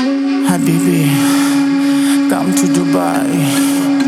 Habibi, come to Dubai.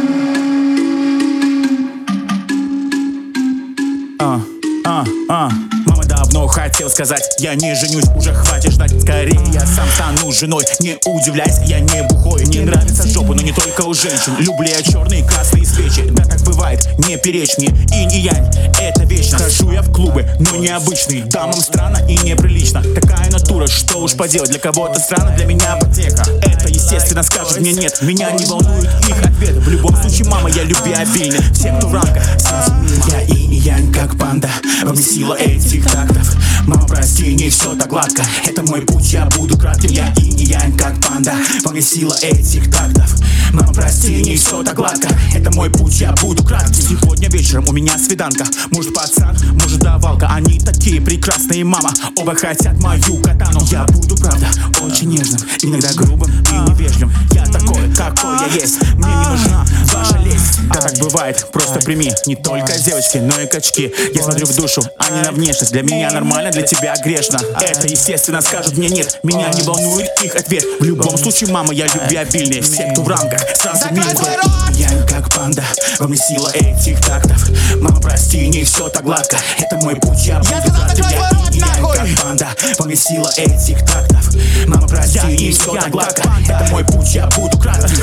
Мама давно хотел сказать, я не женюсь, уже хватит ждать. Скорее я сам стану женой, не удивляйся, я не бухой. Не нравится жопа, но не только у женщин. Люблю я черные и красные свечи. Да так бывает, не перечь мне, инь и янь, это вечно. Хожу я в клубы, но необычный. Дамам странно и неприлично. Такая натура, что уж поделать. Для кого-то странно, для меня потеха. Это естественно скажут мне нет, меня не волнует их ответ. В любом случае, мама, я любвеобильна. Все, кто в рамках, сразу я инь и янь, как панда. Во мне сила этих тактов. Мама, прости, не все так гладко. Это мой путь, я буду кратким. Я инь и янь, как панда. Во мне сила этих тактов. Мама, прости, не все так гладко. Это мой путь, я буду кратким. Сегодня вечером у меня свиданка. Может пацан, может давалка. Они такие прекрасные, мама. Оба хотят мою катану. Я буду, правда, очень нежным, иногда грубым и невежливым. Я такой, какой я есть. Мне не нужна ваша лесть. Да так бывает, просто прими. Не только девочки, но и качки. Я смотрю в душу, а не на внешность. Для меня нормально, для тебя грешно. Это естественно скажут мне нет. Меня не волнует их ответ. В любом случае, мама, я любвеобильнее. Все, кто в рамках, сразу мир. Я как панда, во мне сила этих тактов. Мама, прости, не все так гладко. Это мой путь, я буду кратким. Я как панда, во мне сила этих тактов. Мама, прости, не все так гладко. Это мой путь, я буду кратким.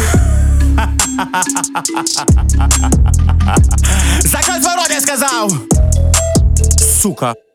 Закрой твой рот, я сказал! Сука.